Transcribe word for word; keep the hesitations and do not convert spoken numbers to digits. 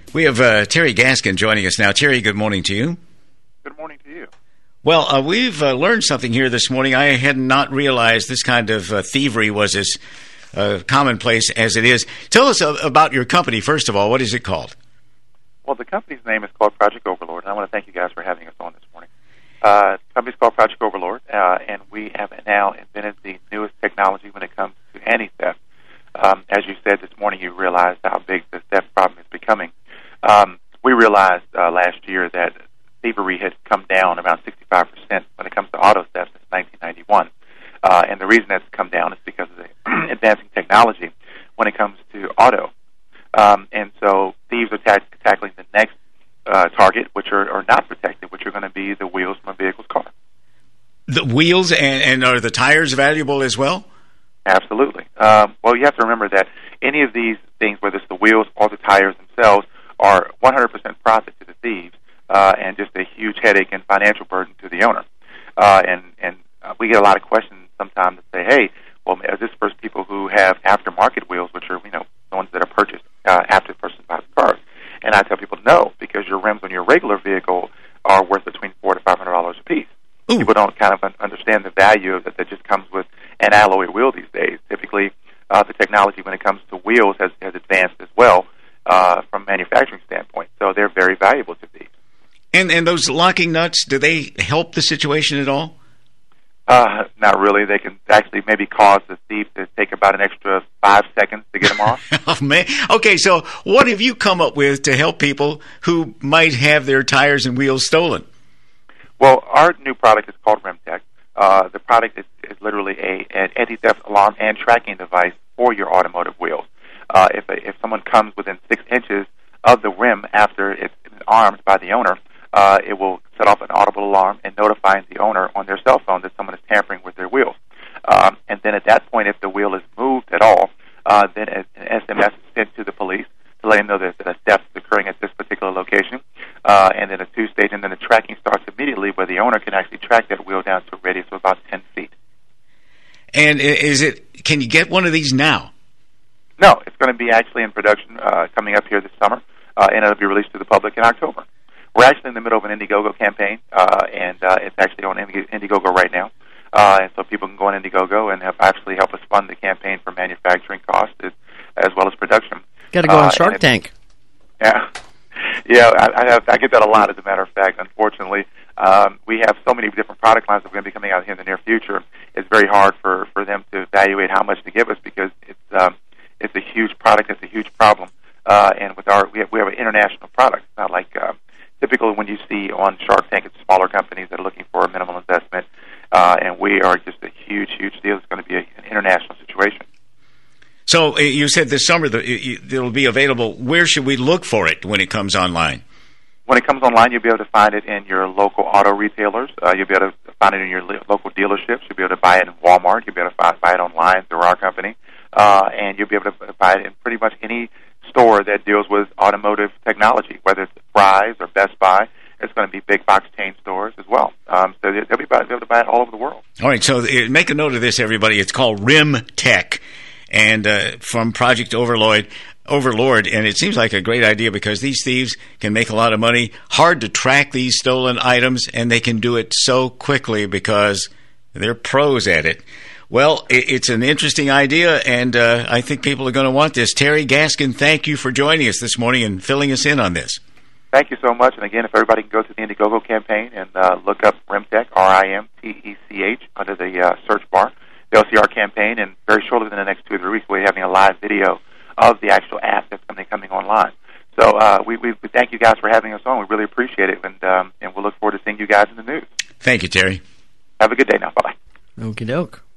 We have uh, Terry Gaskin joining us now. Terry, good morning to you. Good morning to you. Well, uh, we've uh, learned something here this morning. I had not realized this kind of uh, thievery was as uh, commonplace as it is. Tell us uh, about your company, first of all. What is it called? Well, the company's name is called Project Overlord, and I want to thank you guys for having us on this morning. Uh, the company's called Project Overlord, uh, and we have now invented the newest technology when it comes to anti-theft. Um, as you said this morning, you realized how big the theft problem is becoming. Um, we realized uh, last year that thievery had come down around sixty-five percent when it comes to auto theft since nineteen ninety-one. Uh, and the reason that's come down is because of the advancing technology when it comes to auto. Um, and so thieves are ta- tackling the next uh, target, which are, are not protected, which are going to be the wheels from a vehicle's car. The wheels, and, and are the tires valuable as well? Absolutely. Um, well, you have to remember that any of these things, whether it's the wheels or the tires themselves, are one hundred percent profit to the thieves uh, and just a huge headache and financial burden to the owner. Uh, and and uh, we get a lot of questions sometimes that say, hey, well, is this for people who have aftermarket wheels, which are, you know, the ones that are purchased uh, after the person buys the car? And I tell people, no, because your rims on your regular vehicle are worth between four to five hundred dollars a piece. Ooh. People don't kind of understand the value of that that just comes with an alloy wheel these days. Typically, uh, the technology when it comes to wheels has, has advanced as well uh, from a manufacturing standpoint. So they're very valuable to thieves. And and those locking nuts, do they help the situation at all? Uh, not really. They can actually maybe cause the thief to take about an extra five seconds to get them off. Oh, man. Okay, so what have you come up with to help people who might have their tires and wheels stolen? Well, our new product is called RimTech. Uh, the product is, is literally a, an anti-theft alarm and tracking device for your automotive wheels. Uh, if a, if someone comes within six inches of the rim after it's armed by the owner, uh, it will set off an audible alarm and notifying the owner on their cell phone that someone is tampering with their wheels. Um, and then at that point, if the wheel is moved at all, uh, then an S M S is sent to the police to let them know that a theft is occurring at this particular location. Uh, and then a two-stage, and then the tracking starts immediately where the owner can actually track that wheel down to a radius of about ten feet. And is it? Can you get one of these now? No, it's going to be actually in production uh, coming up here this summer, uh, and it'll be released to the public in October. We're actually in the middle of an Indiegogo campaign, uh, and uh, it's actually on Indiegogo right now. Uh, and so people can go on Indiegogo and have actually help us fund the campaign for manufacturing costs as, as well as production. Got to go on uh, Shark Tank. Yeah. Yeah, I, I, have, I get that a lot, as a matter of fact. Unfortunately, um, we have so many different product lines that are going to be coming out here in the near future. It's very hard for, for them to evaluate how much to give us because it's um, it's a huge product. It's a huge problem. Uh, and with our we have, we have an international product. It's not like uh, typically when you see on Shark Tank, it's smaller companies that are looking for a minimal investment. Uh, and we are just a huge, huge deal. It's going to be a, an international situation. So uh, you said this summer that it'll be available. Where should we look for it when it comes online? When it comes online, you'll be able to find it in your local auto retailers. Uh, you'll be able to find it in your li- local dealerships. You'll be able to buy it in Walmart. You'll be able to find, buy it online through our company. Uh, and you'll be able to buy it in pretty much any store that deals with automotive technology, whether it's Fry's or Best Buy. It's going to be big box chain stores as well. Um, so they'll be able to buy it all over the world. All right, so uh, make a note of this, everybody. It's called RimTech. And uh, from Project Overlord, Overlord, and it seems like a great idea because these thieves can make a lot of money. Hard to track these stolen items, and they can do it so quickly because they're pros at it. Well, it's an interesting idea, and uh, I think people are going to want this. Terry Gaskin, thank you for joining us this morning and filling us in on this. Thank you so much. And again, if everybody can go to the Indiegogo campaign and uh, look up RimTech, R I M T E C H, under the uh, search bar, they'll see our campaign, and very shortly within the next two or three weeks, we'll be having a live video of the actual app that's going to be coming online. So uh, we, we, we thank you guys for having us on. We really appreciate it, and um, and we'll look forward to seeing you guys in the news. Thank you, Terry. Have a good day now. Bye-bye. Okie doke.